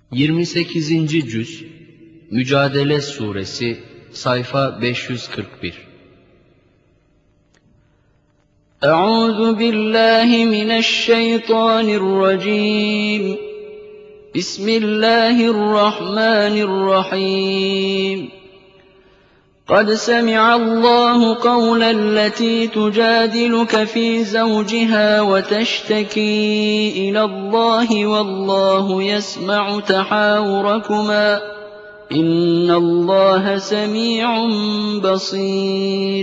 28. Cüz Mücadele Suresi Sayfa 541. Euzu billahi mineşşeytanirracim. Bismillahirrahmanirrahim. قد سمع الله قول التي تجادلك في زوجها وتشتكي إلى الله والله يسمع تحاوركما إن الله سميع بصير.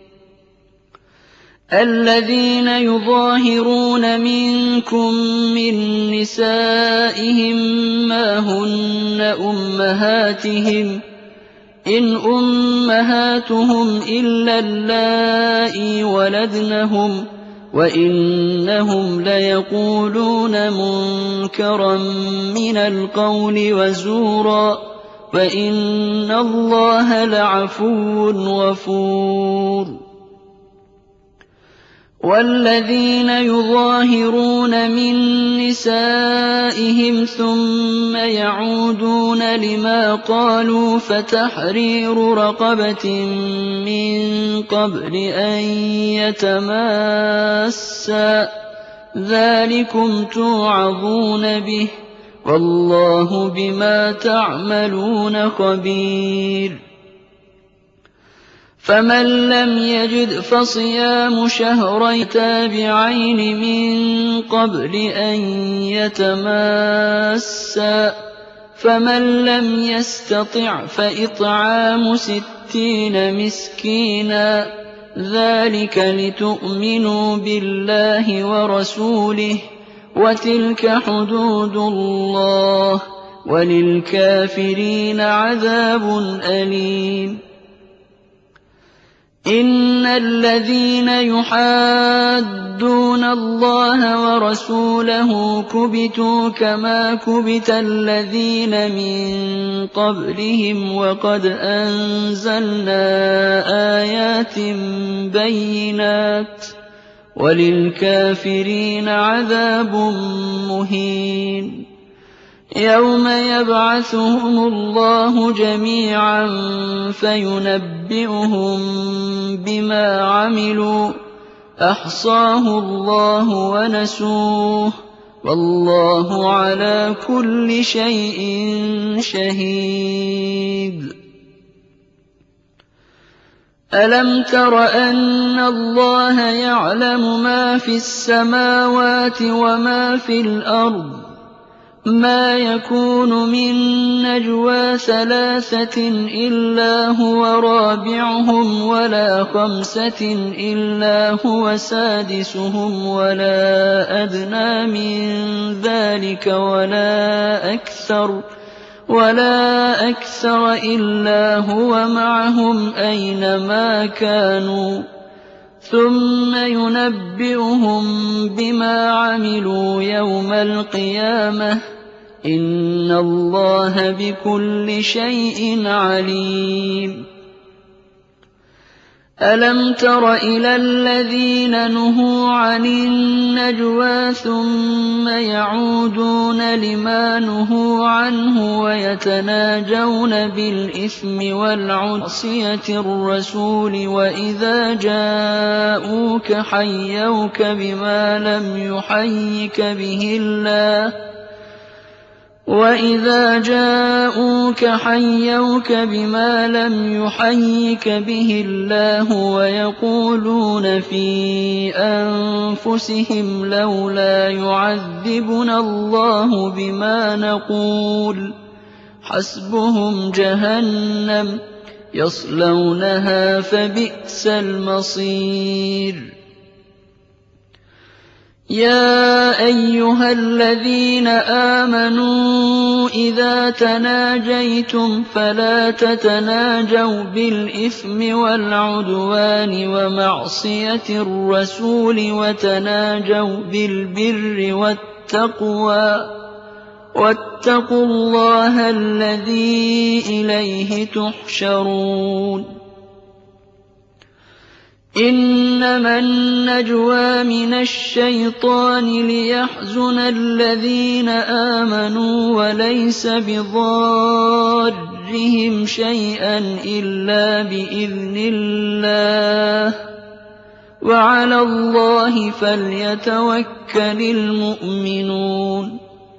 الذين يظاهرون منكم من نسائهم ما هن أمهاتهم إن أمهاتهم إلا اللائي ولدنهم وإنهم ليقولون منكرا من القول وزورا وإن الله لعفو غفور. والذين يظاهرون من نسائهم ثم يعودون لما قالوا فتحرير رقبة من قبل أن يتماسا ذلكم توعظون به والله بما تعملون خبير. فمن لم يجد فصيام شهرين تابعين من قبل أن يتماسا فمن لم يستطع فإطعام 60 مسكينا ذلك لتؤمنوا بالله ورسوله وتلك حدود الله وللكافرين عذاب أليم. إن الذين يحادون الله ورسوله كبتوا كما كبت الذين من قبلهم وقد أنزلنا آيات بينات وللكافرين عذاب مهين. يوم يبعثهم الله جميعا فينبئهم بما عملوا أحصاه الله ونسوه والله على كل شيء شهيد. ألم تر أن الله يعلم ما في السماوات وما في الأرض ما يكون من نجوى 3 إلا هو رابعهم ولا 5 إلا هو سادسهم ولا أدنى من ذلك ولا أكثر إلا هو معهم أينما كانوا ثم ينبئهم بما عملوا يوم القيامة إن الله بكل شيء عليم. ألم تر إلى الذين نهوا عن النجوى ثم يعودون لما نهوا عنه ويتناجون بالإثم والعصية الرسول وإذا جاءوك حيوك بما لم يحيك به الله ويقولون في أنفسهم لولا يعذبنا الله بما نقول حسبهم جهنم يصلونها فبئس المصير. يا أيها الذين آمنوا إذا تناجيتم فلا تتناجوا بالإثم والعدوان ومعصية الرسول وتناجوا بالبر والتقوى واتقوا الله الذي إليه تحشرون. إنما النجوى من الشيطان ليحزن الذين آمنوا وليس بضارهم شيئا إلا بإذن الله وعلى الله فليتوكل المؤمنون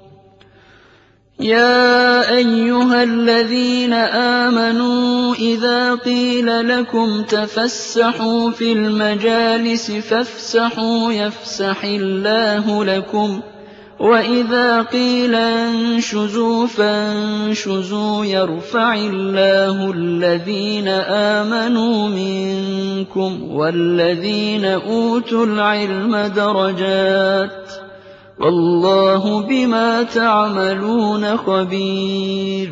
يا أيها الذين آمنوا إذا قيل لكم تفسحوا في المجالس فافسحوا يفسح الله لكم وإذا قيل انشزوا فانشزوا يرفع الله الذين آمنوا منكم والذين أوتوا العلم درجات والله بما تعملون خبير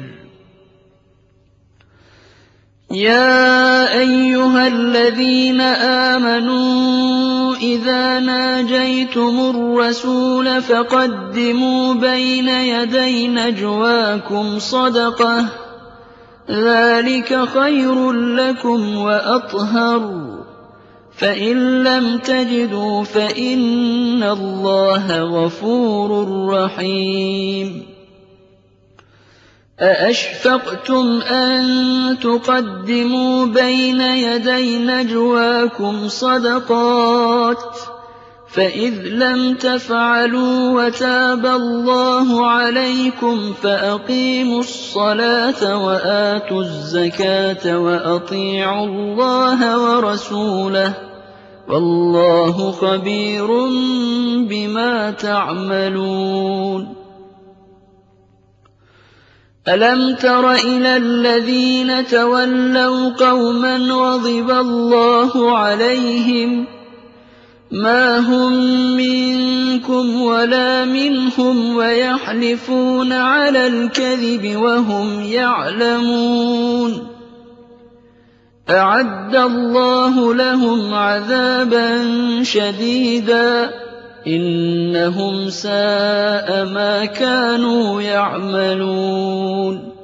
يا أيها الذين آمنوا إذا ناجيتم الرسول فقدموا بين يدي نجواكم صدقة ذلك خير لكم وأطهر فإن لم تجدوا فإن الله غفور رحيم أأشفقتم أن تقدموا بين يدي نجواكم صدقات فإذ لم تفعلوا وتاب الله عليكم فأقيموا الصلاة وآتوا الزكاة وأطيعوا الله ورسوله والله خبير بما تعملون ألم تر إلى الذين تولوا قوما غضب الله عليهم ما هم منكم ولا منهم ويحلفون على الكذب وهم يعلمون أعد الله لهم عذابا شديدا إنهم ساء ما كانوا يعملون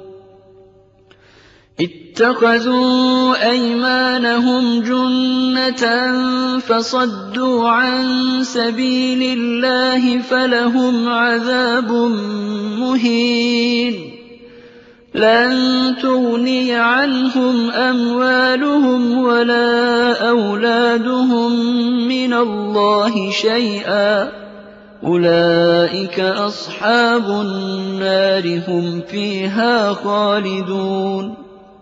اتخذوا أيمانهم جنة فصدوا عن سبيل الله فلهم عذاب مهين لن تغني عنهم أموالهم ولا أولادهم من الله شيئا أولئك أصحاب النار هم فيها خالدون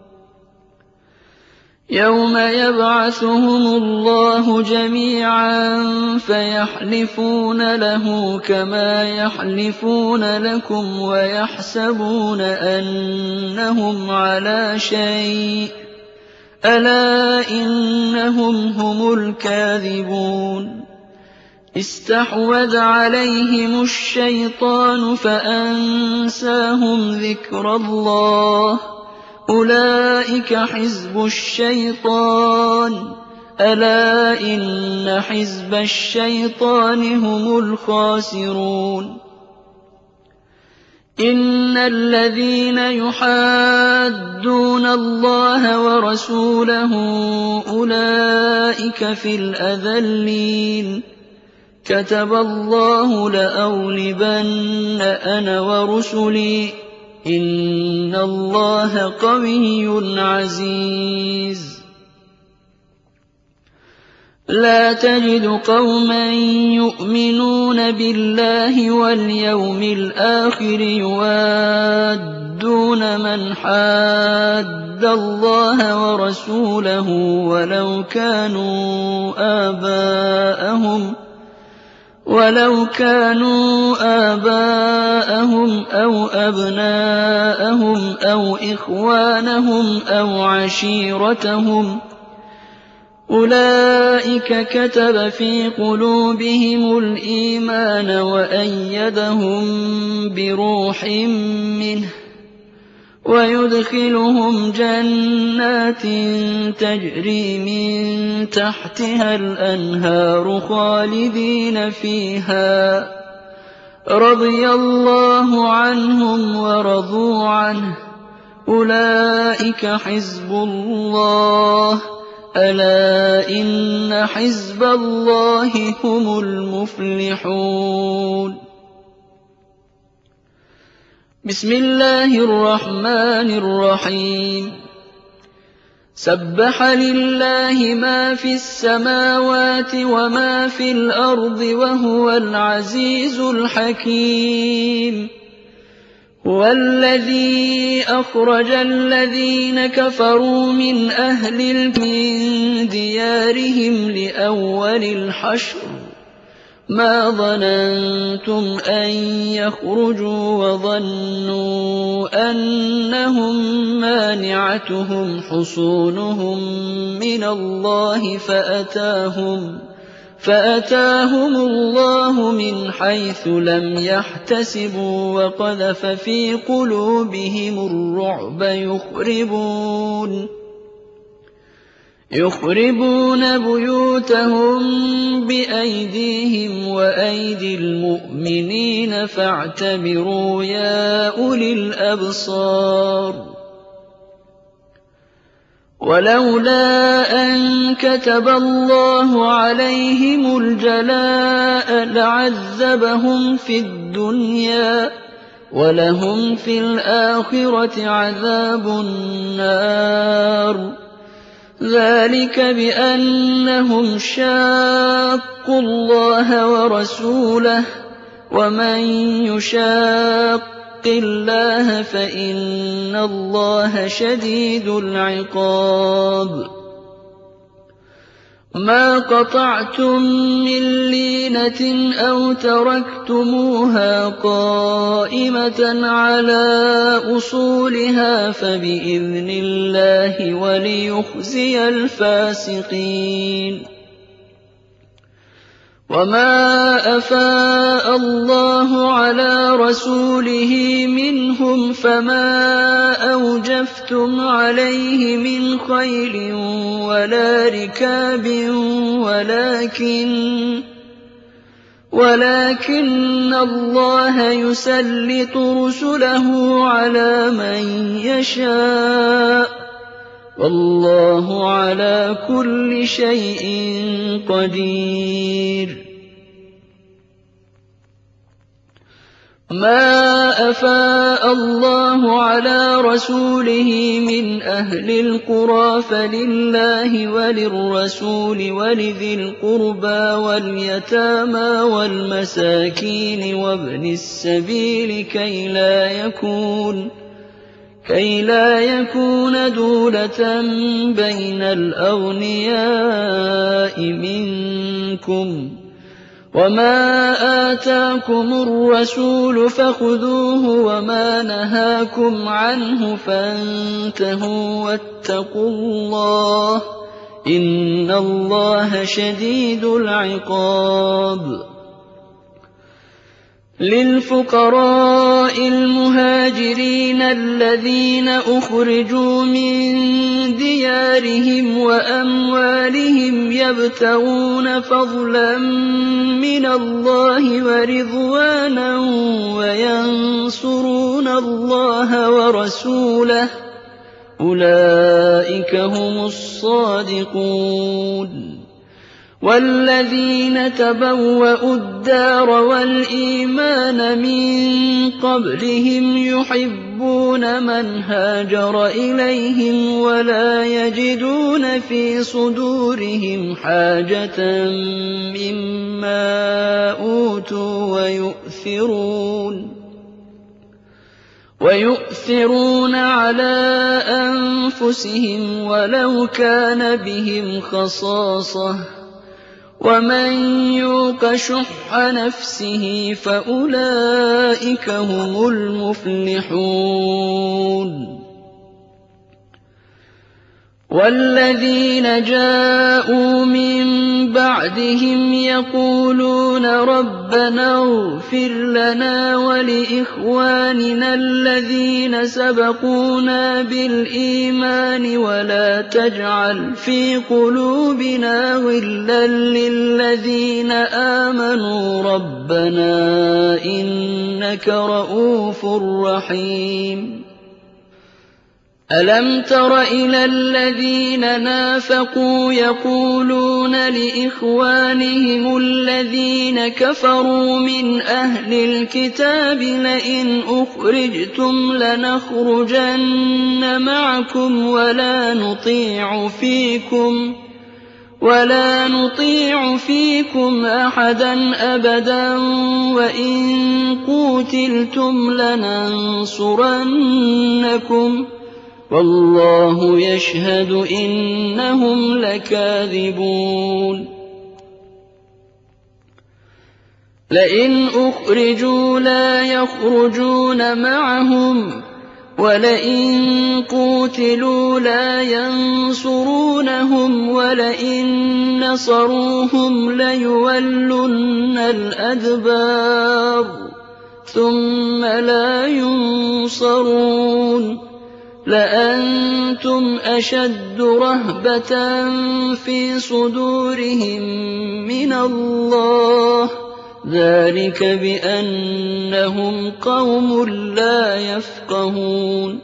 يوم يبعثهم الله جميعا فيحلفون له كما يحلفون لكم ويحسبون أنهم على شيء ألا إنهم هم الكاذبون استحوذ عليهم الشيطان فأنساهم ذكر الله أولئك حزب الشيطان ألا إن حزب الشيطان هم الخاسرون إن الذين يحادون الله ورسوله أولئك في الأذلين كتب الله لأغلبن أنا ورسلي إن الله قوي عزيز لا تجد قوما يؤمنون بالله واليوم الآخر يوادون من حاد الله ورسوله ولو كانوا آباءهم أو أبناءهم أو إخوانهم أو عشيرتهم أولئك كتب في قلوبهم الإيمان وأيدهم بروح منه ويدخلهم جنات تجري من تحتها الأنهار خالدين فيها رضي الله عنهم ورضوا عنه أولئك حزب الله ألا إن حزب الله هم المفلحون. بسم الله الرحمن الرحيم. سبح لله ما في السماوات وما في الأرض وهو العزيز الحكيم. هو الذي أخرج الذين كفروا من أهل من ديارهم لأول الحشر ما ظننتم أن يخرجوا وظنوا أنهم مانعتهم حصونهم من الله فأتاهم الله من حيث لم يحتسبوا وقذف في قلوبهم الرعب يخربون بيوتهم بأيديهم وأيدي المؤمنين فاعتبروا يا أولي الأبصار. ولولا أن كتب الله عليهم الجلاء لعذبهم في الدنيا ولهم في الآخرة عذاب النار. ذلك بأنهم شاقوا الله ورسوله ومن يشاق الله فإن الله شديد العقاب. ما قطعتم من لينة أو تركتموها قائمة على أصولها فبإذن الله وليخزي الفاسقين. وما أفاء الله على رسوله منهم فما أوجفتم عليه من خيل ولا ركاب ولكن الله يسلط رسله على من يشاء والله على كل شيء قدير. ما أفاء الله على رسوله من أهل القرى فلله وللرسول ولذي القربى واليتامى والمساكين وابن السبيل كي لا يكون دولة بين الأغنياء منكم. وما آتاكم الرسول فخذوه وما نهاكم عنه فانتهوا واتقوا الله إن الله شديد العقاب. للفقراء المهاجرين الذين أخرجوا من ديارهم وأموالهم يبتغون فضلا من الله ورضوانا وينصرون الله ورسوله أولئك هم الصادقون. والذين تبوأوا الدار والإيمان من قبلهم يحبون من هاجر إليهم ولا يجدون في صدورهم حاجة مما أوتوا ويؤثرون على أنفسهم ولو كان بهم خصاصة ومن يوق شح نفسه فأولئك هم المفلحون. والذين جاءوا من بعدهم يقولون ربنا اغفر لنا ولإخواننا الذين سبقونا بالإيمان ولا تجعل في قلوبنا غلا للذين آمنوا ربنا إنك رءوف رحيم. أَلَمْ تَرَ إِلَى الَّذِينَ نَافَقُوا يَقُولُونَ لِإِخْوَانِهِمُ الَّذِينَ كَفَرُوا مِنْ أَهْلِ الْكِتَابِ لَئِنْ أُخْرِجْتُمْ لَنَخْرُجَنَّ مَعَكُمْ وَلَا نُطِيعُ فِيكُمْ أَحَدًا أَبَدًا وَإِن قُوتِلْتُمْ لَنَنصُرَنَّكُمْ وَاللَّهُ يَشْهَدُ إِنَّهُمْ لَكَاذِبُونَ لَئِنْ أُخْرِجُوا لَا يَخْرُجُونَ مَعَهُمْ وَلَئِن قُوتِلُوا لَا يَنصُرُونَهُمْ وَلَئِن نَّصَرُوهُمْ لَيُوَلُّنَّ الْأَدْبَارَ ثُمَّ لَا يُنصَرُونَ لَأَنتُمْ أَشَدُّ رَهْبَةً فِي صُدُورِهِم مِّنَ اللَّهِ ۚ ذَٰلِكَ بِأَنَّهُمْ قَوْمٌ لَّا يَفْقَهُونَ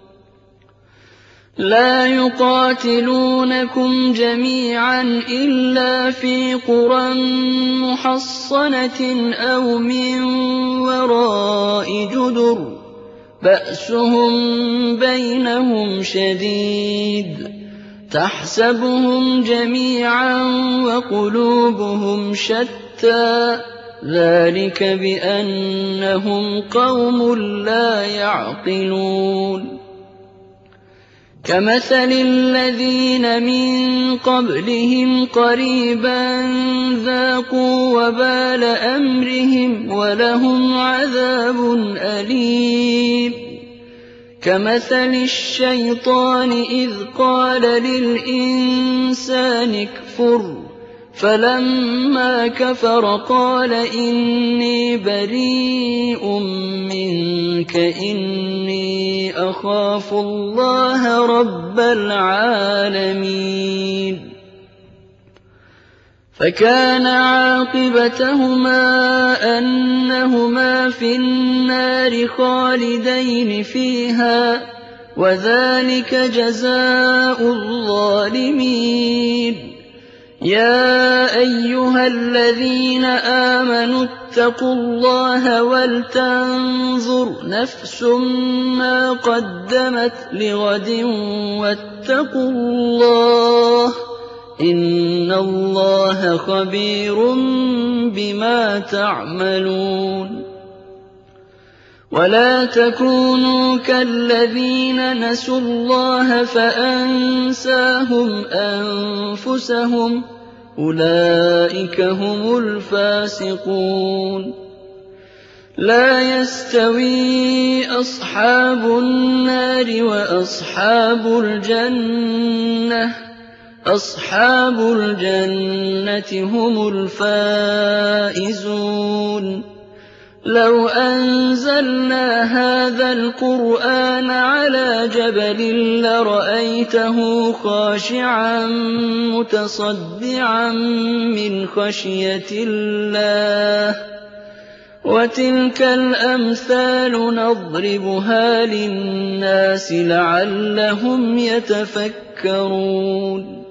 لَا يُقَاتِلُونَكُمْ جَمِيعًا إِلَّا فِي قُرًى مُّحَصَّنَةٍ أَوْ مِن وَرَاءِ جُدُرٍ ۚ بَأْسُهُم بَيْنَهُمْ شَدِيدٌ تَحْسَبُهُمْ جَمِيعًا وَقُلُوبُهُمْ شَتَّىٰ ۚ ذَٰلِكَ بِأَنَّهُمْ قَوْمٌ لَّا يَعْقِلُونَ كَمَثَلِ الَّذِينَ مِن قَبْلِهِمْ قَرِيبًا ذَاقُوا وَبَالَ أَمْرِهِمْ وَلَهُمْ عَذَابٌ أَلِيمٌ كَمَثَلِ الشَّيْطَانِ إِذْ قَالَ لِلْإِنسَانِ اكْفُرْ فَلَمَّا كَفَرَ قَالَ إِنِّي بَرِيءٌ مِّنكَ إِنِّي أَخَافُ اللَّهَ رَبَّ الْعَالَمِينَ فَكَانَ عَاقِبَتَهُمَا أَنَّهُمَا فِي النَّارِ خَالِدَيْنِ فِيهَا ۚ وَذَٰلِكَ جَزَاءُ الظَّالِمِينَ يَا أَيُّهَا الَّذِينَ آمَنُوا اتَّقُوا اللَّهَ وَلْتَنظُرْ نَفْسٌ مَّا قَدَّمَتْ لِغَدٍ وَاتَّقُوا اللَّهَ ۚ إِنَّ اللَّهَ خَبِيرٌ بِمَا تَعْمَلُونَ وَلَا تَكُونُوا كَالَّذِينَ نَسُوا اللَّهَ فَأَنسَاهُمْ أَنفُسَهُمْ ۚ أُولَٰئِكَ هُمُ الْفَاسِقُونَ لَا يَسْتَوِي أَصْحَابُ النَّارِ وَأَصْحَابُ الْجَنَّةِ ۚ أَصْحَابُ الْجَنَّةِ هُمُ الْفَائِزُونَ لَوْ أَنزَلْنَا هَٰذَا الْقُرْآنَ عَلَىٰ جَبَلٍ لَّرَأَيْتَهُ خَاشِعًا مُّتَصَدِّعًا مِّنْ خَشْيَةِ اللَّهِ ۚ وَتِلْكَ الْأَمْثَالُ نَضْرِبُهَا لِلنَّاسِ لَعَلَّهُمْ يَتَفَكَّرُونَ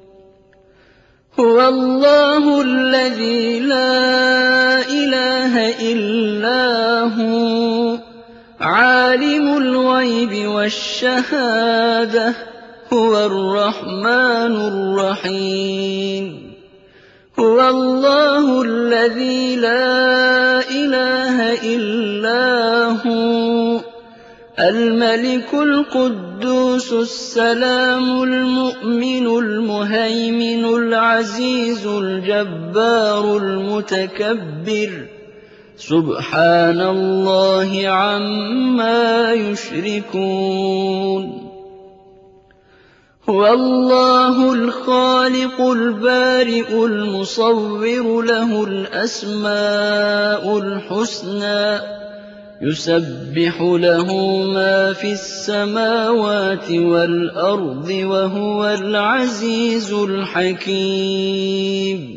هُوَ اللَّهُ الَّذِي لَا إِلَٰهَ إِلَّا هُوَ عَالِمُ الْغَيْبِ وَالشَّهَادَةِ هُوَ الرَّحْمَٰنُ الرَّحِيمُ هُوَ اللَّهُ الَّذِي لَا إِلَٰهَ إِلَّا هُوَ الْمَلِكُ الْقُدُّوسُ السَّلَامُ الْمُؤْمِنُ الْمُهَيْمِنُ الْعَزِيزُ الْجَبَّارُ الْمُتَكَبِّرُ سُبْحَانَ اللَّهِ عَمَّا يُشْرِكُونَ هُوَ اللَّهُ الْخَالِقُ الْبَارِئُ الْمُصَوِّرُ لَهُ الْأَسْمَاءُ الْحُسْنَىٰ يُسَبِّحُ لَهُ مَا فِي السَّمَاوَاتِ وَالْأَرْضِ وَهُوَ الْعَزِيزُ الْحَكِيمُ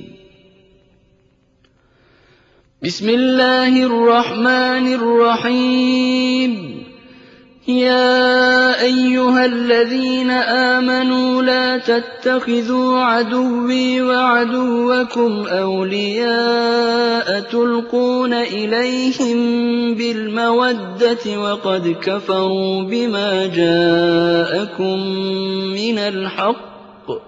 بسم الله الرحمن الرحيم يا أيها الذين آمنوا لا تتخذوا عدوي وعدوكم أولياء تلقون إليهم بالمودة وقد كفروا بما جاءكم من الحق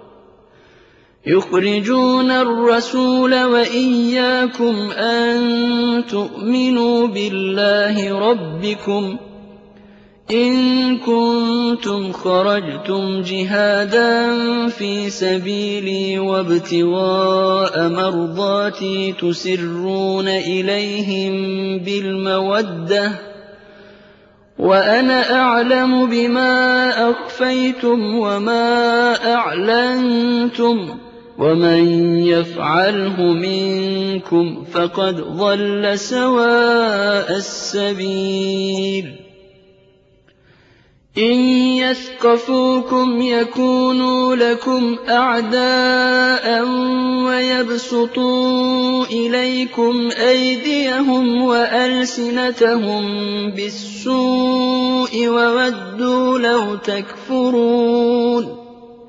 يخرجون الرسول وإياكم أن تؤمنوا بالله ربكم إن كنتم خرجتم جهادا في سبيلي وابتغاء مرضاتي تسرون إليهم بالمودة وأنا أعلم بما أخفيتم وما أعلنتم ومن يفعله منكم فقد ضل سواء السبيل إن يثقفوكم يكونوا لكم أعداء ويبسطوا إليكم أيديهم وألسنتهم بالسوء وودوا لو تكفرون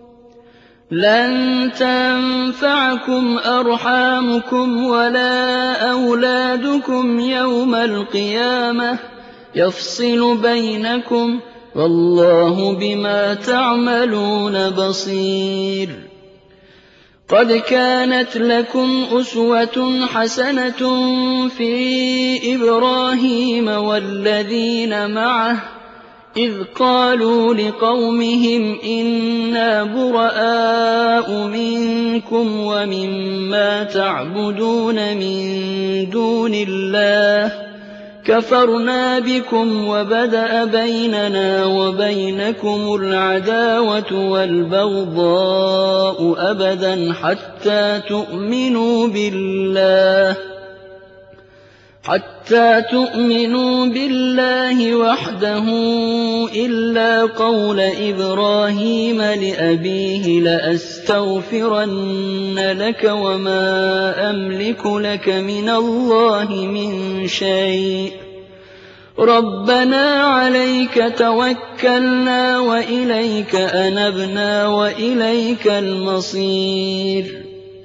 لن تنفعكم أرحامكم ولا أولادكم يوم القيامة يفصل بينكم والله بما تعملون بصير قد كانت لكم أسوة حسنة في إبراهيم والذين معه إذ قالوا لقومهم إنا براء منكم ومما تعبدون من دون الله كفرنا بكم وبدأ بيننا وبينكم العداوة والبغضاء أبدا حتى تؤمنوا بالله وحده إلا قول إبراهيم لأبيه لأستغفرن لك وما أملك لك من الله من شيء ربنا عليك توكلنا وإليك أنبنا وإليك المصير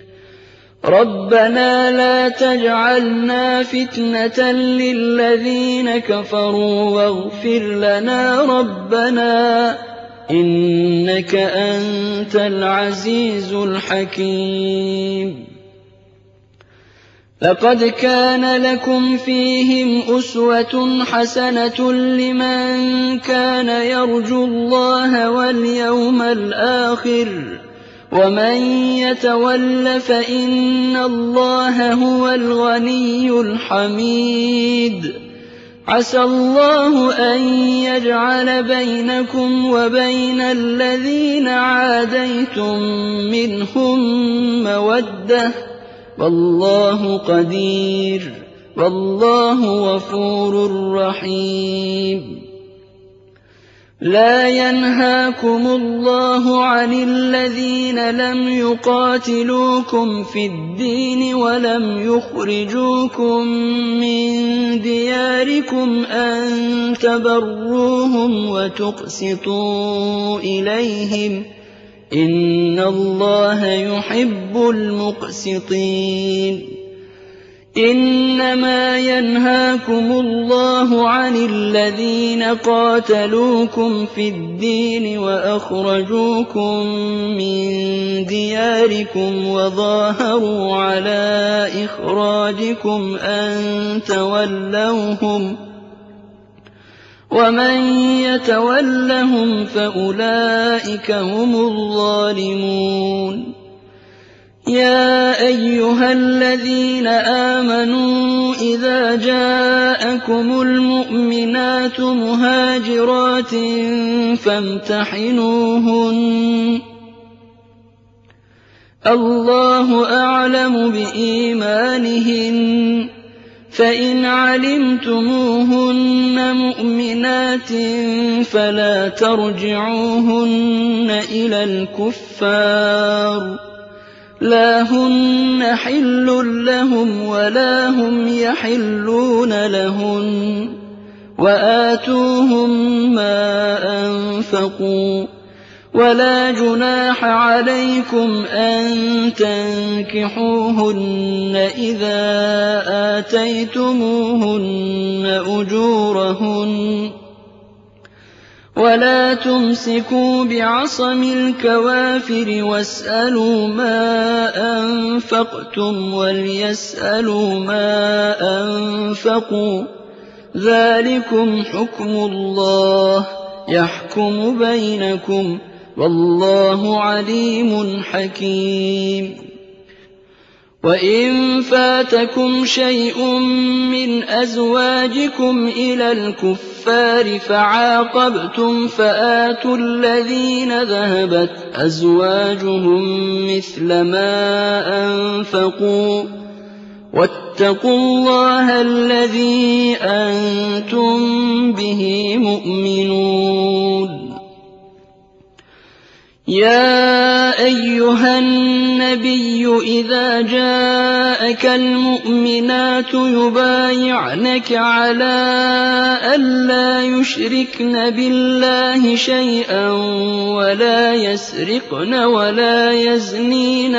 ربنا لا تجعلنا فتنة للذين كفروا واغفر لنا ربنا إنك أنت العزيز الحكيم لقد كان لكم فيهم أسوة حسنة لمن كان يرجو الله واليوم الآخر ومن يتول فإن الله هو الغني الحميد عسى الله أن يجعل بينكم وبين الذين عاديتم منهم مودة والله قدير والله غفور رحيم لا ينهاكم الله عن الذين لم يقاتلوكم في الدين ولم يخرجوكم من دياركم أن تبروهم وتقسطوا إليهم إن الله يحب المقسطين إنما ينهاكم الله عن الذين قاتلوكم في الدين وأخرجوكم من دياركم وظاهروا على إخراجكم أن تولوهم ومن يتولهم فأولئك هم الظالمون يا أيها الذين آمنوا إذا جاءكم المؤمنات مهاجرات فامتحنوهن الله أعلم بإيمانهن فإن علمتموهن مؤمنات فلا ترجعوهن إلى الكفار لا هن حل لهم ولا هم يحلون لهن وآتوهم ما أنفقوا ولا جناح عليكم أن تنكحوهن إذا آتيتموهن أجورهن ولا تمسكوا بعصم الكوافر واسألوا ما أنفقتم وليسألوا ما أنفقوا ذلكم حكم الله يحكم بينكم والله عليم حكيم وإن فاتكم شيء من أزواجكم إلى الكفار فعاقبتم فآتوا الذين ذهبت أزواجهم مثل ما أنفقوا واتقوا الله الذي أنتم به مؤمنون يا أيها النبي إذا جاءك المؤمنات يبايعنك على ألا يشركن بالله شيئا ولا يسرقن ولا يزنين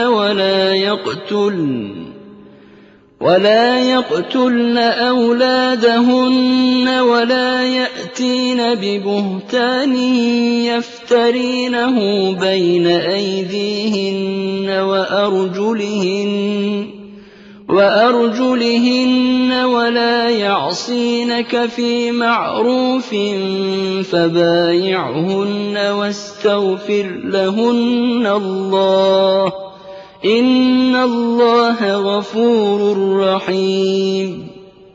ولا يقتلن أولادهن ولا يأتين ببهتان يفترينه بين أيديهن وأرجلهن ولا يعصينك في معروف فبايعهن واستغفر لهن الله إن الله غفور رحيم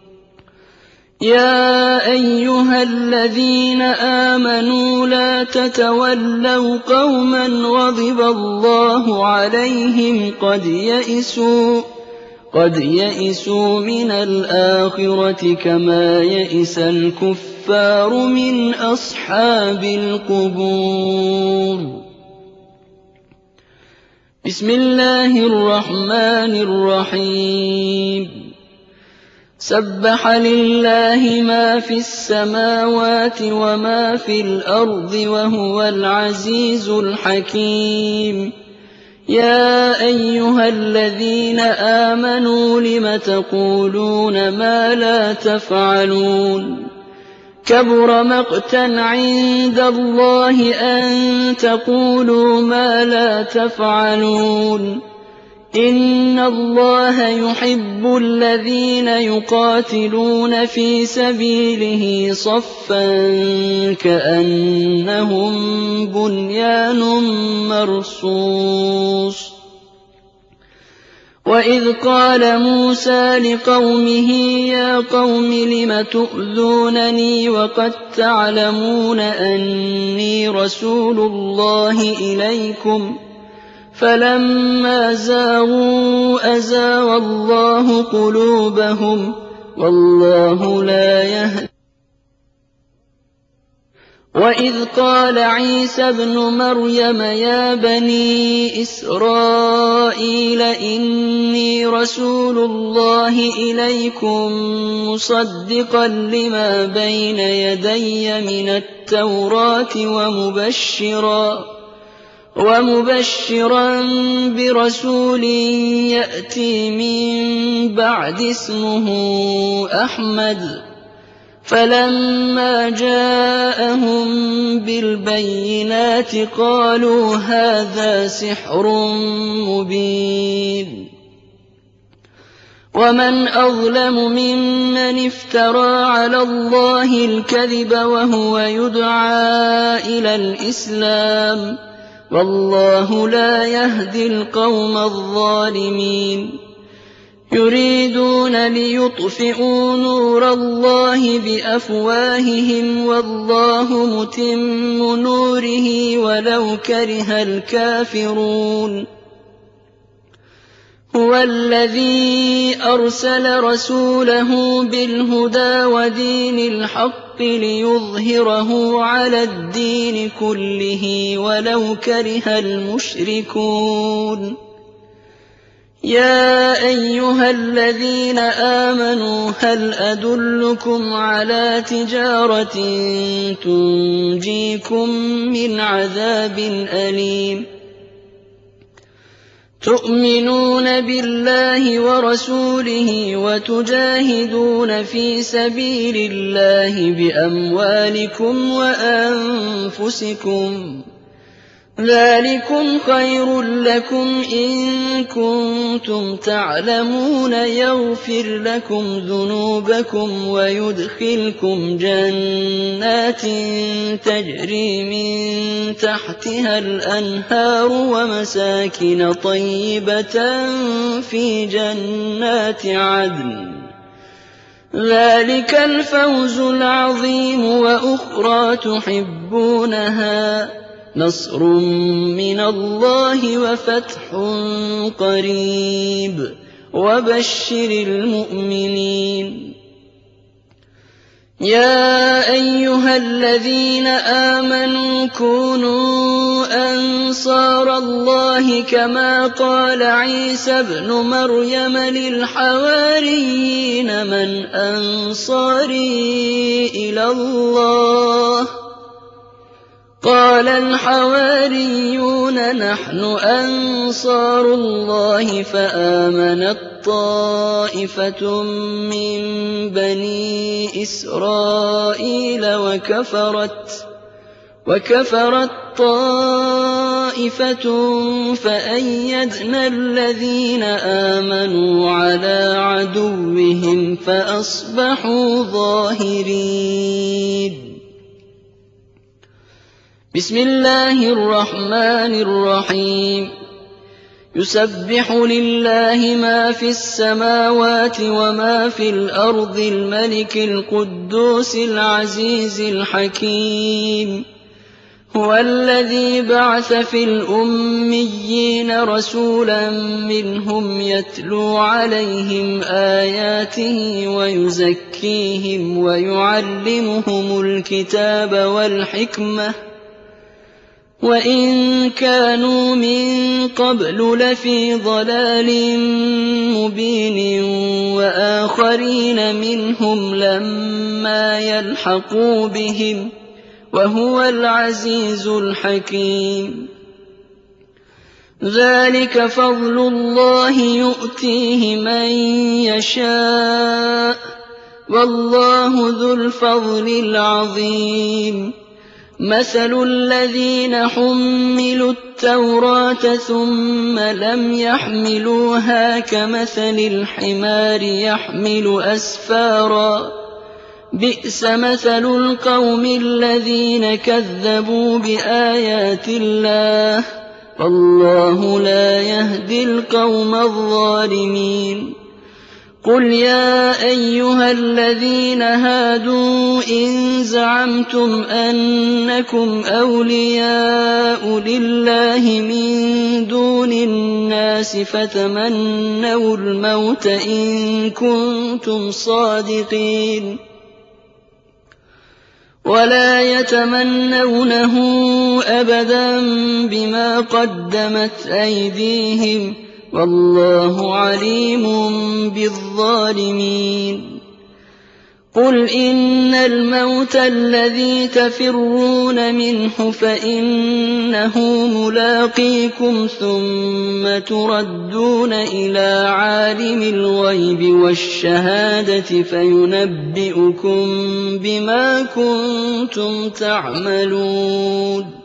يا أيها الذين آمنوا لا تتولوا قوما غضب الله عليهم قد يئسوا من الآخرة كما يئس الكفار من أصحاب القبور بسم الله الرحمن الرحيم سبح لله ما في السماوات وما في الأرض وهو العزيز الحكيم يا أيها الذين آمنوا لم تقولون ما لا تفعلون كبر مقتا عند الله أن تقولوا ما لا تفعلون إن الله يحب الذين يقاتلون في سبيله صفا كأنهم بنيان مرصوص وإذ قال موسى لقومه يا قوم لم تؤذونني وقد تعلمون أني رسول الله إليكم فلما زاغوا أزاغ الله قلوبهم والله لا يهدي وإذ قال عيسى ابن مريم يا بني إسرائيل إني رسول الله إليكم مصدقا لما بين يدي من التوراة ومبشرا برسول يأتي من بعد اسمه أحمد فلما جاءهم بالبينات قالوا هذا سحر مبين ومن أظلم ممن افترى على الله الكذب وهو يدعى إلى الإسلام والله لا يهدي القوم الظالمين يريدون ليطفئوا نور الله بأفواههم والله متم نوره ولو كره الكافرون هو الذي أرسل رسوله بالهدى ودين الحق ليظهره على الدين كله ولو كره المشركون يَا أَيُّهَا الَّذِينَ آمَنُوا هَلْ أَدُلُّكُمْ عَلَىٰ تِجَارَةٍ تُنجِيكُم مِّنْ عَذَابٍ أَلِيمٍ تُؤْمِنُونَ بِاللَّهِ وَرَسُولِهِ وَتُجَاهِدُونَ فِي سَبِيلِ اللَّهِ بِأَمْوَالِكُمْ وَأَنفُسِكُمْ ۚ ذَٰلِكُمْ خَيْرٌ لَّكُمْ إِن كُنتُمْ تَعْلَمُونَ يَغْفِرْ لَكُمْ ذُنُوبَكُمْ وَيُدْخِلْكُمْ جَنَّاتٍ تَجْرِي مِن تَحْتِهَا الْأَنْهَارُ وَمَسَاكِنَ طَيِّبَةً فِي جَنَّاتِ عَدْنٍ ۚ ذَٰلِكَ الْفَوْزُ الْعَظِيمُ. وَأُخْرَىٰ تُحِبُّونَهَا ۖ نَصْرٌ مِّنَ اللَّهِ وَفَتْحٌ قَرِيبٌ ۗ وَبَشِّرِ الْمُؤْمِنِينَ. يَا أَيُّهَا الَّذِينَ آمَنُوا كُونُوا أَنصَارَ اللَّهِ كَمَا قَالَ عِيسَى ابْنُ مَرْيَمَ لِلْحَوَارِيِّينَ مَنْ أَنصَارِي إِلَى اللَّهِ ۖ قَالَ الْحَوَارِيُّونَ نَحْنُ أَنصَارُ اللَّهِ. فَآمَنَت طَّائِفَةٌ مِّن بَنِي إِسْرَائِيلَ وَكَفَرَت طَّائِفَةٌ فَأَيَّدْنَا الَّذِينَ آمَنُوا عَلَىٰ عَدُوِّهِمْ فَأَصْبَحُوا ظَاهِرِينَ. بسم الله الرحمن الرحيم. يسبح لله ما في السماوات وما في الأرض الملك القدوس العزيز الحكيم. هو الذي بعث في الأميين رسولا منهم يتلو عليهم آياته ويزكيهم ويعلمهم الكتاب والحكمة وَإِن كَانُوا مِن قَبْلُ لَفِي ضَلَالٍ مُّبِينٍ وَآخَرِينَ مِنْهُمْ لَمَّا يَلْحَقُوا بِهِمْ ۚ وَهُوَ الْعَزِيزُ الْحَكِيمُ. ذَٰلِكَ فَضْلُ اللَّهِ يُؤْتِيهِ مَن يَشَاءُ ۚ وَاللَّهُ ذُو الْفَضْلِ الْعَظِيمِ. مَثَلُ الَّذِينَ حُمِّلُوا التَّوْرَاةَ ثُمَّ لَمْ يَحْمِلُوهَا كَمَثَلِ الْحِمَارِ يَحْمِلُ أَسْفَارًا ۚ بِئْسَ مَثَلُ الْقَوْمِ الَّذِينَ كَذَّبُوا بِآيَاتِ اللَّهِ ۚ وَاللَّهُ لَا يَهْدِي الْقَوْمَ الظَّالِمِينَ. قُلْ يَا أَيُّهَا الَّذِينَ هَادُوا إِن زَعَمْتُمْ أَنَّكُمْ أَوْلِيَاءُ لِلَّهِ مِن دُونِ النَّاسِ فَتَمَنَّوُا الْمَوْتَ إِن كُنتُمْ صَادِقِينَ. وَلَا يَتَمَنَّوْنَهُ أَبَدًا بِمَا قَدَّمَتْ أَيْدِيهِمْ ۚ وَاللَّهُ عَلِيمٌ بِالظَّالِمِينَ. قُلْ إِنَّ الْمَوْتَ الَّذِي تَفِرُّونَ مِنْهُ فَإِنَّهُ مُلَاقِيكُمْ ثُمَّ تُرَدُّونَ إِلَىٰ عَالِمِ الْغَيْبِ وَالشَّهَادَةِ فَيُنَبِّئُكُم بِمَا كُنتُمْ تعملون.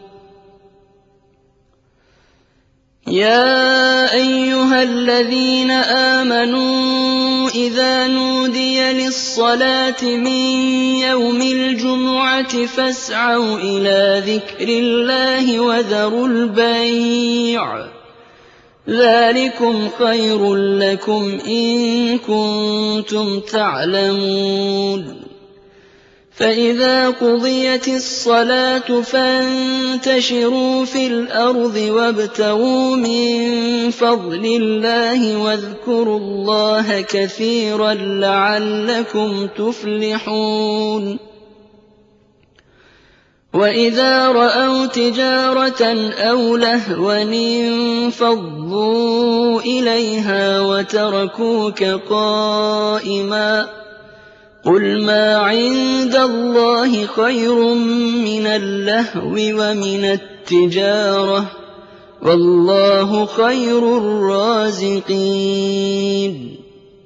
يَا أَيُّهَا الَّذِينَ آمَنُوا إِذَا نُودِيَ لِلصَّلَاةِ مِن يَوْمِ الْجُمُعَةِ فَاسْعَوْا إِلَىٰ ذِكْرِ اللَّهِ وَذَرُوا الْبَيْعَ ۚ ذَٰلِكُمْ خَيْرٌ لَّكُمْ إِن كُنتُمْ تَعْلَمُونَ. فَإِذَا قُضِيَتِ الصَّلَاةُ فَانتَشِرُوا فِي الْأَرْضِ وَابْتَغُوا مِن فَضْلِ اللَّهِ وَاذْكُرُوا اللَّهَ كَثِيرًا لَّعَلَّكُمْ تُفْلِحُونَ. وَإِذَا رَأَوْا تِجَارَةً أَوْ لَهْوًا انفَضُّوا إليها وتركوك قائما قل ما عند الله خير من اللهو ومن التجارة والله خير الرازقين.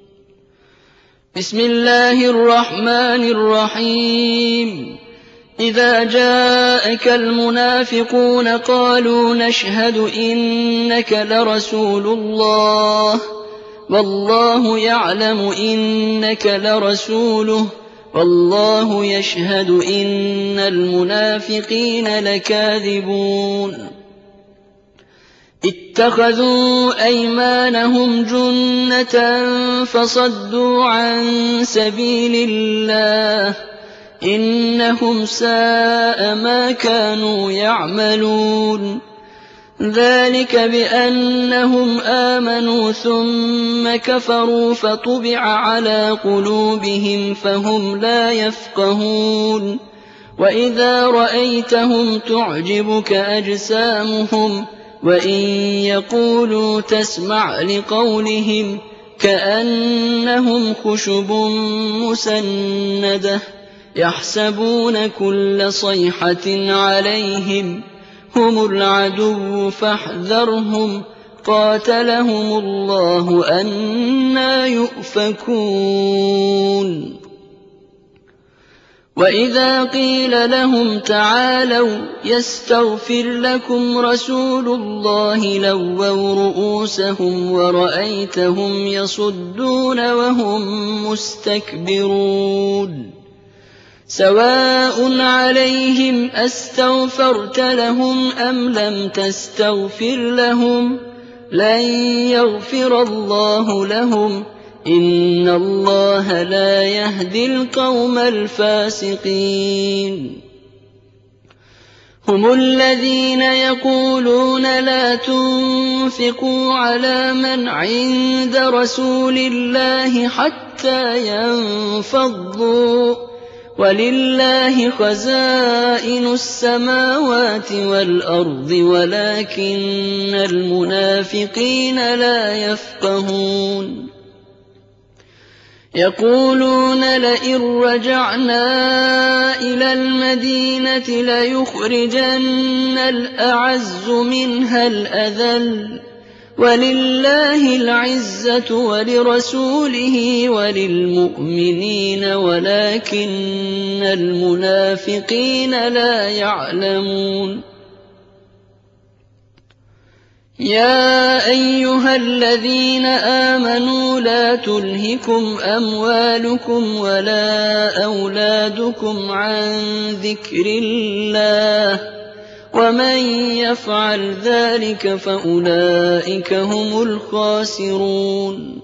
بسم الله الرحمن الرحيم. إذا جاءك المنافقون قالوا نشهد إنك لرسول الله والله يعلم إنك لرسوله والله يشهد إن المنافقين لكاذبون. اتخذوا أيمانهم جنة فصدوا عن سبيل الله إنهم ساء ما كانوا يعملون. ذلك بأنهم آمنوا ثم كفروا فطبع على قلوبهم فهم لا يفقهون. وإذا رأيتهم تعجبك أجسامهم وإن يقولوا تسمع لقولهم كأنهم خشب مسندة يحسبون كل صيحة عليهم هم العدو فاحذرهم قاتلهم الله أنى يؤفكون. وإذا قيل لهم تعالوا يستغفر لكم رسول الله لووا رؤوسهم ورأيتهم يصدون وهم مستكبرون. سواء عليهم أستغفرت لهم أم لم تستغفر لهم لن يغفر الله لهم إن الله لا يهدي القوم الفاسقين. هم الذين يقولون لا تنفقوا على من عند رسول الله حتى ينفضوا ولله خزائن السماوات والأرض ولكن المنافقين لا يفقهون. يقولون لئن رجعنا إلى المدينة ليخرجن الأعز منها الأذل ولله العزة ولرسوله وللمؤمنين ولكن المنافقين لا يعلمون. يا أيها الذين آمنوا لا تلهكم أموالكم ولا أولادكم عن ذكر الله ومن يفعل ذلك فأولئك هم الخاسرون.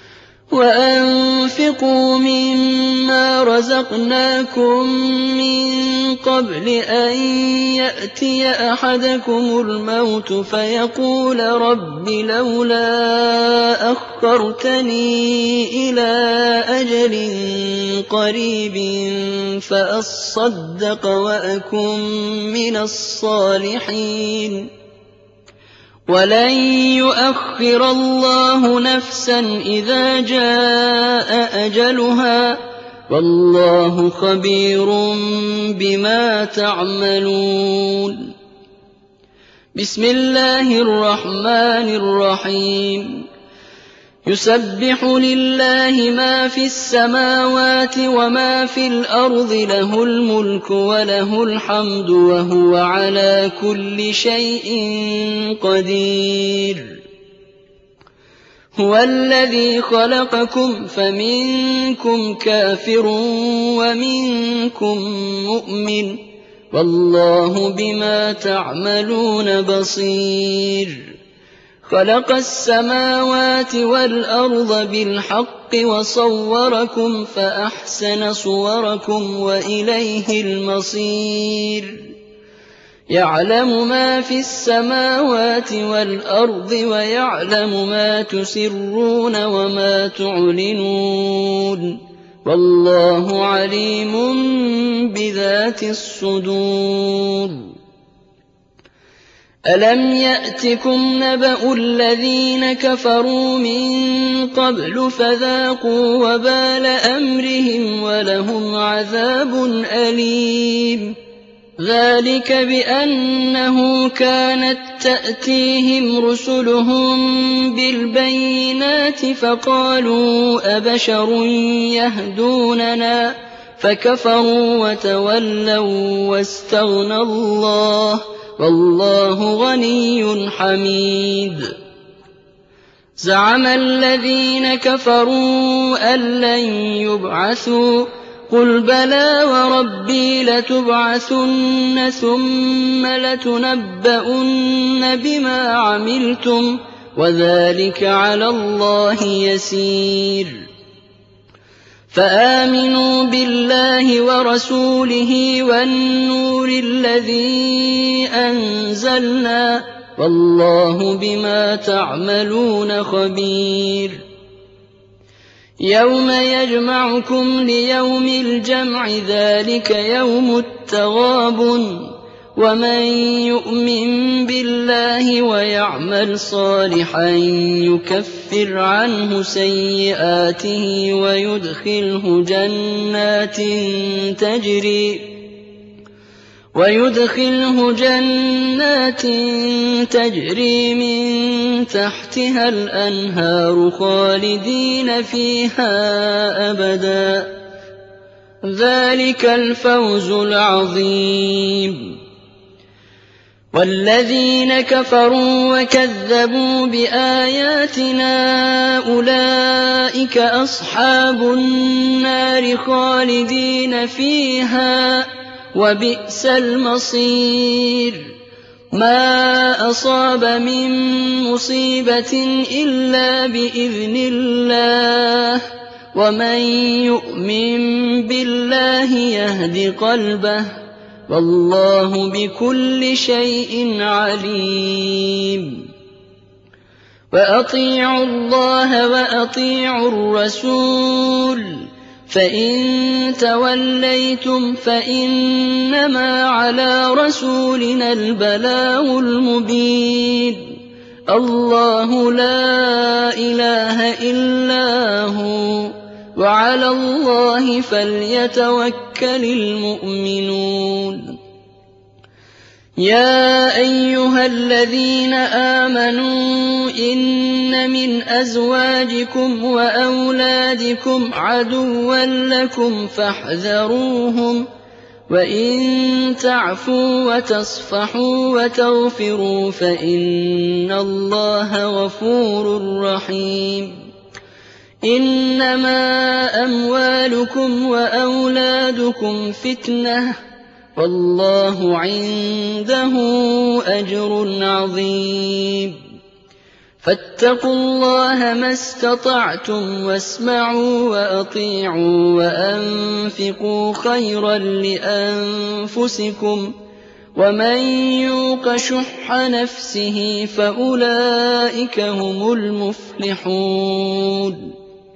وأنفقوا مما رزقناكم من قبل أن يأتي أحدكم الموت فيقول رب لولا أخرتني إلى أجل قريب فأصدق وأكن من الصالحين. ولن يؤخر الله نفسا إذا جاء أجلها والله خبير بما تعملون. بسم الله الرحمن الرحيم. يسبح لله ما في السماوات وما في الأرض له الملك وله الحمد وهو على كل شيء قدير. هو الذي خلقكم فمنكم كافر ومنكم مؤمن والله بما تعملون بصير. خلق السماوات والأرض بالحق وصوركم فأحسن صوركم وإليه المصير. يعلم ما في السماوات والأرض ويعلم ما تسرون وما تعلنون والله عليم بذات الصدور. أَلَمْ يَأْتِكُمْ نَبَأُ الَّذِينَ كَفَرُوا مِن قَبْلُ فَذَاقُوا وَبَالَ أَمْرِهِمْ وَلَهُمْ عَذَابٌ أَلِيمٌ ذَٰلِكَ بِأَنَّهُ كَانَت تَّأْتِيهِمْ رُسُلُهُم بِالْبَيِّنَاتِ فَقَالُوا أَبَشَرٌ يَهْدُونَنَا فَكَفَرُوا وَتَوَلَّوا وَّاسْتَغْنَى اللَّهُ وَاللَّهُ غَنِيٌّ حَمِيدٌ زَعَمَ الَّذِينَ كَفَرُوا أَن لَّن يُبْعَثُوا قُلْ بَلَىٰ وَرَبِّي لَتُبْعَثُنَّ ثُمَّ لَتُنَبَّؤُنَّ بِمَا عَمِلْتُمْ وَذَٰلِكَ عَلَى اللَّهِ يَسِيرٌ فَآمِنُوا بِاللَّهِ وَرَسُولِهِ وَالنُّورِ الَّذِي أَنزَلْنَا وَاللَّهُ بِمَا تَعْمَلُونَ خَبِيرٌ يَوْمَ يَجْمَعُكُمْ لِيَوْمِ الْجَمْعِ ذَٰلِكَ يَوْمُ التَّغَابُنِ وَمَن يُؤْمِن بِاللَّهِ وَيَعْمَلْ صَالِحًا يُكَفِّرْ عَنْهُ سَيِّئَاتِهِ وَيُدْخِلْهُ جَنَّاتٍ تَجْرِي مِن تَحْتِهَا الْأَنْهَارُ خَالِدِينَ فِيهَا أَبَدًا ۚ ذَٰلِكَ الْفَوْزُ الْعَظِيمُ وَالَّذِينَ كَفَرُوا وَكَذَّبُوا بِآيَاتِنَا أُولَٰئِكَ أَصْحَابُ النَّارِ خَالِدِينَ فِيهَا ۖ وَبِئْسَ الْمَصِيرُ مَا أَصَابَ مِن مُّصِيبَةٍ إِلَّا بِإِذْنِ اللَّهِ ۗ وَمَن يُؤْمِن بِاللَّهِ يَهْدِ قَلْبَهُ ۚ وَاللَّهُ بِكُلِّ شَيْءٍ عَلِيمٌ وَأَطِيعُوا اللَّهَ وَأَطِيعُوا الرَّسُولَ ۚ فَإِن تَوَلَّيْتُمْ فَإِنَّمَا عَلَىٰ رَسُولِنَا الْبَلَاغُ الْمُبِينُ اللَّهُ لَا إِلَٰهَ إِلَّا هُوَ ۚ وَعَلَى اللَّهِ فَلْيَتَوَكَّلِ الْمُؤْمِنُونَ يَا أَيُّهَا الَّذِينَ آمَنُوا إِنَّ مِنْ أَزْوَاجِكُمْ وَأَوْلَادِكُمْ عَدُوًّا لَّكُمْ فَاحْذَرُوهُمْ ۚ وَإِن تَعْفُوا وَتَصْفَحُوا وَتَغْفِرُوا فَإِنَّ اللَّهَ غَفُورٌ رَّحِيمٌ إِنَّمَا أَمْوَالُكُمْ وَأَوْلَادُكُمْ فِتْنَةٌ ۚ وَاللَّهُ عِندَهُ أَجْرٌ عَظِيمٌ فَاتَّقُوا اللَّهَ مَا اسْتَطَعْتُمْ وَاسْمَعُوا وَأَطِيعُوا وَأَنفِقُوا خَيْرًا لِّأَنفُسِكُمْ ۗ وَمَن يُوقَ شُحَّ نَفْسِهِ فَأُولَٰئِكَ هُمُ الْمُفْلِحُونَ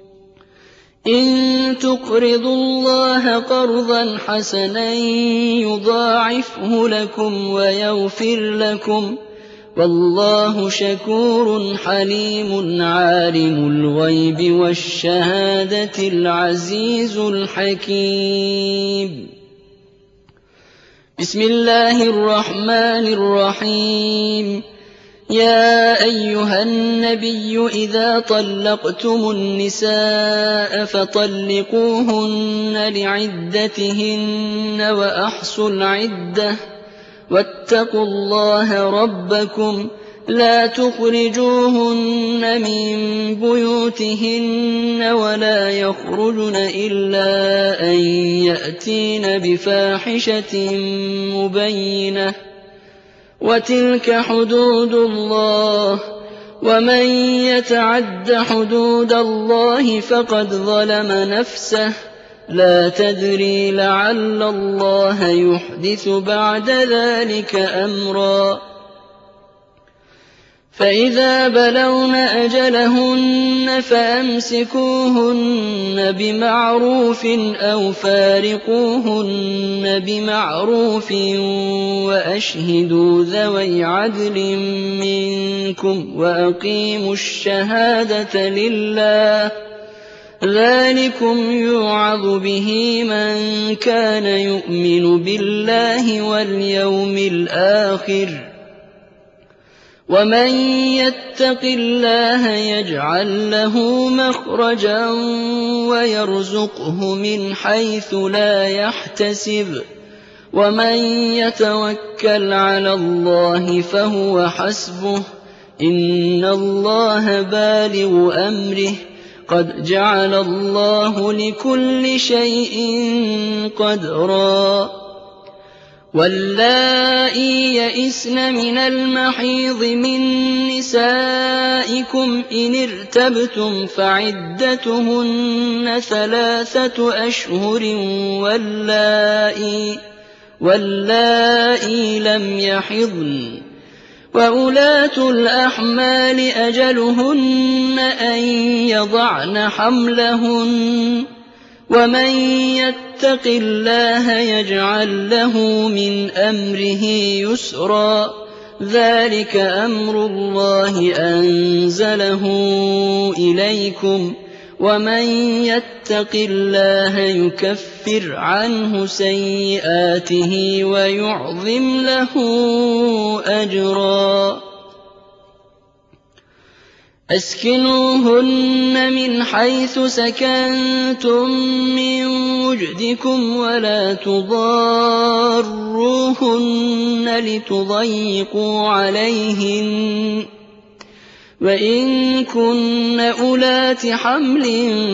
إِن تُقْرِضُوا اللَّهَ قَرْضًا حَسَنًا يُضَاعِفْهُ لَكُمْ وَيَغْفِرْ لَكُمْ ۚ وَاللَّهُ شَكُورٌ حَلِيمٌ عَالِمُ الْغَيْبِ وَالشَّهَادَةِ الْعَزِيزُ الْحَكِيمُ بسم الله الرحمن الرحيم يا أيها النبي إذا طلقتم النساء فطلقوهن لعدتهن وأحصوا العدة واتقوا الله ربكم لا تخرجوهن من بيوتهن ولا يخرجن إلا أن يأتين بفاحشة مبينة وتلك حدود الله ومن يتعد حدود الله فقد ظلم نفسه لا تدري لعل الله يحدث بعد ذلك أمرا فإذا بلغن أجلهن فأمسكوهن بمعروف أو فارقوهن بمعروف وأشهدوا ذوي عدل منكم وأقيموا الشهادة لله ذلكم يوعظ به من كان يؤمن بالله واليوم الآخر ومن يتق الله يجعل له مخرجا ويرزقه من حيث لا يحتسب ومن يتوكل على الله فهو حسبه إن الله بالغ أمره قد جعل الله لكل شيء قدرا واللائي يئسن من المحيض من نسائكم إن ارتبتم فعدتهن 3 أشهر واللائي لم يحضن وأولاة الأحمال أجلهن أن يضعن حملهن ومن يتق الله يجعل له من أمره يسرا ذلك أمر الله أنزله إليكم ومن يتق الله يكفر عنه سيئاته ويعظم له أجرا أسكنوهن من حيث سكنتم من وجدكم ولا تضاروهن لتضيقوا عليهن وإن كن أولات حمل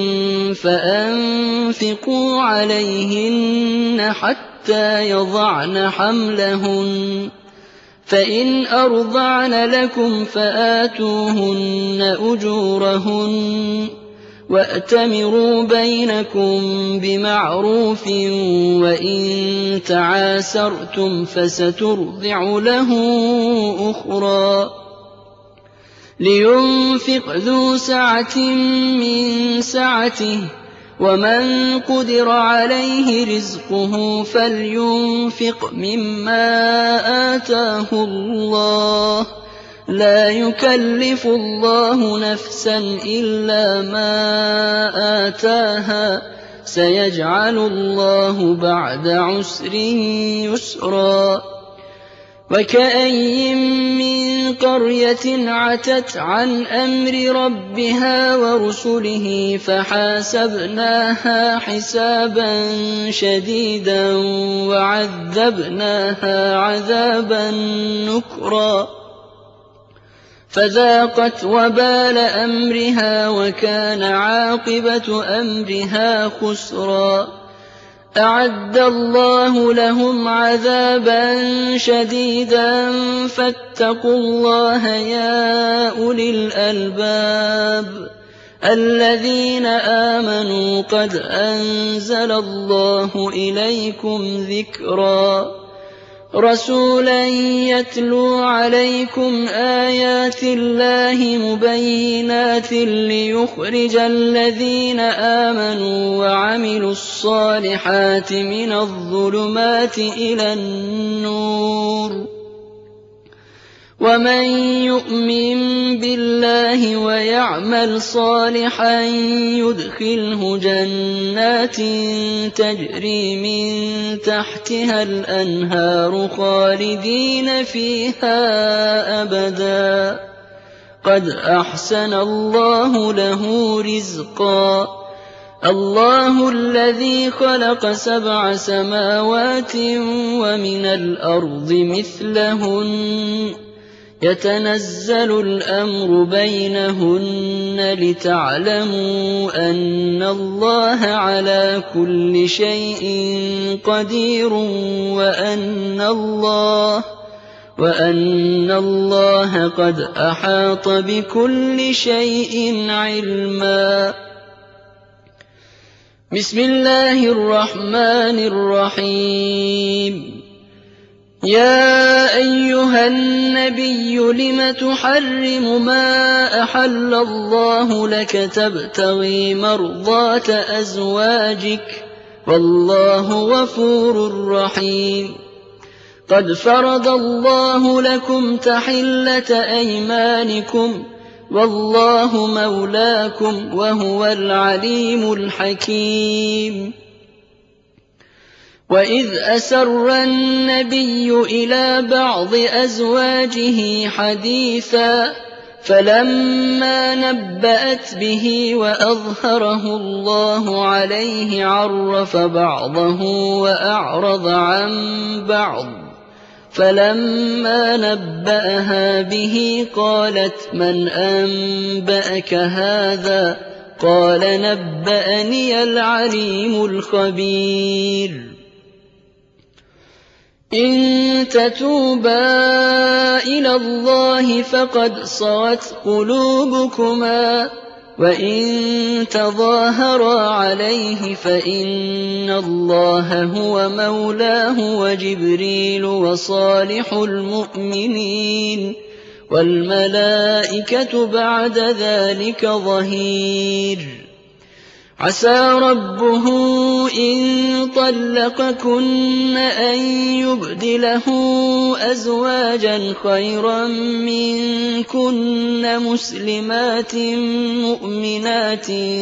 فأنفقوا عليهن حتى يضعن حملهن فإن أرضعن لكم فآتوهن أجورهن وأتمروا بينكم بمعروف وإن تعاسرتم فسترضع له أخرى لينفق ذو سعة من سعته ومن قدر عليه رزقه فلينفق مما آتاه الله لا يكلف الله نفسا إلا ما آتاها سيجعل الله بعد عسر يسرا وكأين من قرية عتت عن أمر ربها ورسله فحاسبناها حسابا شديدا وعذبناها عذابا نكرا فذاقت وبال أمرها وكان عاقبة أمرها خسرا أعد الله لهم عذابا شديدا فاتقوا الله يا أولي الألباب الذين آمنوا قد أنزل الله إليكم ذكرا رسولا يتلو عليكم آيات الله مبينات ليخرج الذين آمنوا وعملوا الصالحات من الظلمات إلى النور ومن يؤمن بالله ويعمل صالحا يدخله جنات تجري من تحتها الأنهار خالدين فيها أبدا قد أحسن الله له رزقا الله الذي خلق 7 سماوات ومن الأرض مثلهن يتنزل الأمر بينهن لتعلموا أن الله على كل شيء قدير وأن الله قد أحاط بكل شيء علما بسم الله الرحمن الرحيم يَا أَيُّهَا النَّبِيُّ لِمَ تُحَرِّمُ مَا أَحَلَّ اللَّهُ لَكَ تَبْتَغِي مَرْضَاتَ أَزْوَاجِكَ ۚ وَاللَّهُ غَفُورٌ رَّحِيمٌ. قَدْ فَرَضَ اللَّهُ لَكُمْ تَحِلَّةَ أَيْمَانِكُمْ ۚ وَاللَّهُ مَوْلَاكُمْ ۖ وَهُوَ الْعَلِيمُ الْحَكِيمُ. وَإِذْ أَسَرَّ النَّبِيُّ إِلَىٰ بَعْضِ أَزْوَاجِهِ حَدِيثًا فَلَمَّا نَبَّأَتْ بِهِ وَأَظْهَرَهُ اللَّهُ عَلَيْهِ عَرَّفَ بَعْضَهُ وَأَعْرَضَ عَن بَعْضٍ ۖ فَلَمَّا نَبَّأَهَا بِهِ قَالَتْ مَنْ أَنبَأَكَ هَٰذَا ۖ قَالَ نَبَّأَنِيَ الْعَلِيمُ الْخَبِيرُ. إِن تَتُوبَا إِلَى اللَّهِ فَقَدْ صَغَتْ قُلُوبُكُمَا ۖ وَإِن تَظَاهَرَا عَلَيْهِ فَإِنَّ اللَّهَ هُوَ مَوْلَاهُ وَجِبْرِيلُ وَصَالِحُ الْمُؤْمِنِينَ وَالْمَلَائِكَةُ بَعْدَ ذَٰلِكَ ظَهِيرٌ. عَسَىٰ رَبُّهُ إِن طَلَّقَكُنَّ أَن يُبْدِلَهُ أَزْوَاجًا خَيْرًا مِّنكُنَّ مُسْلِمَاتٍ مُّؤْمِنَاتٍ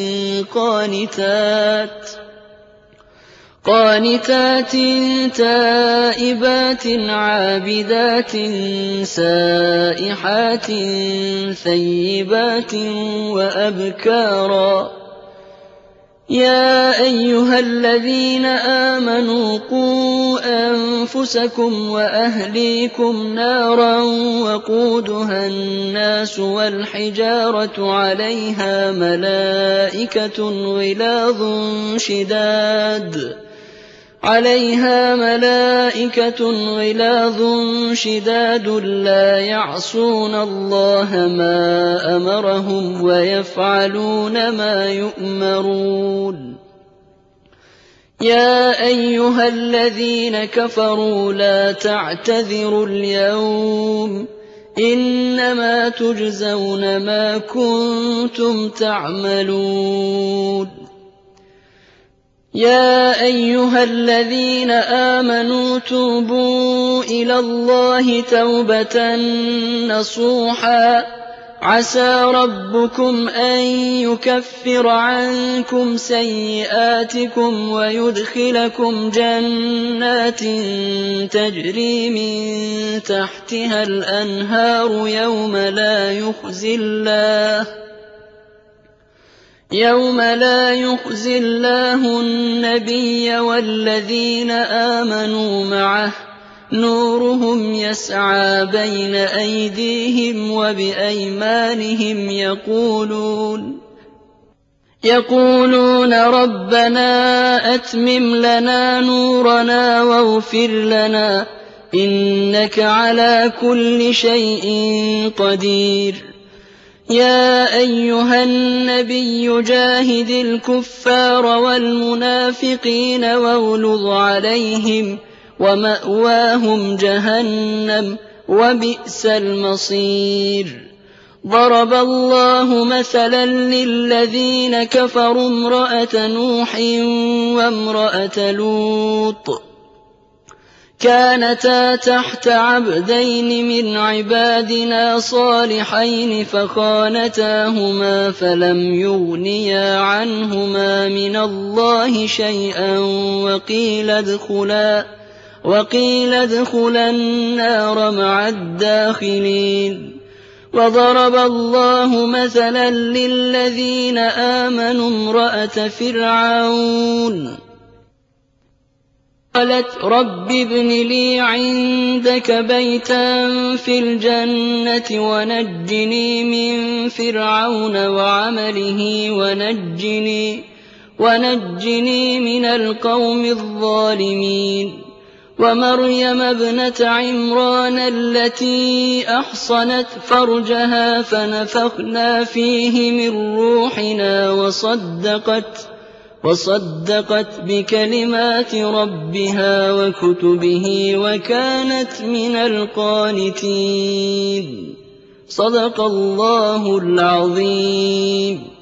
قَانِتَاتٍ تَائِبَاتٍ عَابِدَاتٍ سَائِحَاتٍ ثَيِّبَاتٍ وَأَبْكَارًا. يَا أَيُّهَا الَّذِينَ آمَنُوا قُوا أَنفُسَكُمْ وَأَهْلِيكُمْ نَارًا وَقُودُهَا النَّاسُ وَالْحِجَارَةُ عَلَيْهَا مَلَائِكَةٌ غِلَاظٌ شِدَادٌ لَّا يَعْصُونَ اللَّهَ مَا أَمَرَهُمْ وَيَفْعَلُونَ مَا يُؤْمَرُونَ. يَا أَيُّهَا الَّذِينَ كَفَرُوا لَا تَعْتَذِرُوا الْيَوْمَ ۖ إِنَّمَا تُجْزَوْنَ مَا كُنتُمْ تَعْمَلُونَ. يَا أَيُّهَا الَّذِينَ آمَنُوا تُوبُوا إِلَى اللَّهِ تَوْبَةً نَّصُوحًا عَسَىٰ رَبُّكُمْ أَن يُكَفِّرَ عَنكُمْ سَيِّئَاتِكُمْ وَيُدْخِلَكُمْ جَنَّاتٍ تَجْرِي مِن تَحْتِهَا الْأَنْهَارُ يَوْمَ لَا يُخْزِي اللَّهُ النَّبِيَّ وَالَّذِينَ آمَنُوا مَعَهُ ۖ نُورُهُمْ يَسْعَىٰ بَيْنَ أَيْدِيهِمْ وَبِأَيْمَانِهِمْ يَقُولُونَ رَبَّنَا أَتْمِمْ لَنَا نُورَنَا وَاغْفِرْ لَنَا ۖ إِنَّكَ عَلَىٰ كُلِّ شَيْءٍ قَدِيرٌ. يَا أَيُّهَا النَّبِيُّ جَاهِدِ الْكُفَّارَ وَالْمُنَافِقِينَ وَاغْلُظْ عَلَيْهِمْ ۚ وَمَأْوَاهُمْ جَهَنَّمُ ۖ وَبِئْسَ الْمَصِيرُ. ضَرَبَ اللَّهُ مَثَلًا لِّلَّذِينَ كَفَرُوا امْرَأَتَ نُوحٍ وَامْرَأَتَ لُوطٍ كَانَتَا تَحْتَ عَبْدَيْنِ مِنْ عِبَادِنَا صَالِحَيْنِ فَخَانَتَاهُمَا فَلَمْ يُغْنِيَا عَنْهُمَا مِنَ اللَّهِ شَيْئًا وَقِيلَ ادْخُلَا النَّارَ مَعَ الدَّاخِلِينَ. وَضَرَبَ اللَّهُ مَثَلًا لِّلَّذِينَ آمَنُوا امْرَأَتَ فِرْعَوْنَ قالت رب ابن لي عندك بيتا في الجنة ونجني من فرعون وعمله ونجني من القوم الظالمين. ومريم ابنة عمران التي أحصنت فرجها فنفخنا فيه من روحنا وصدقت بكلمات ربها وكتبه وكانت من القانتين. صدق الله العظيم.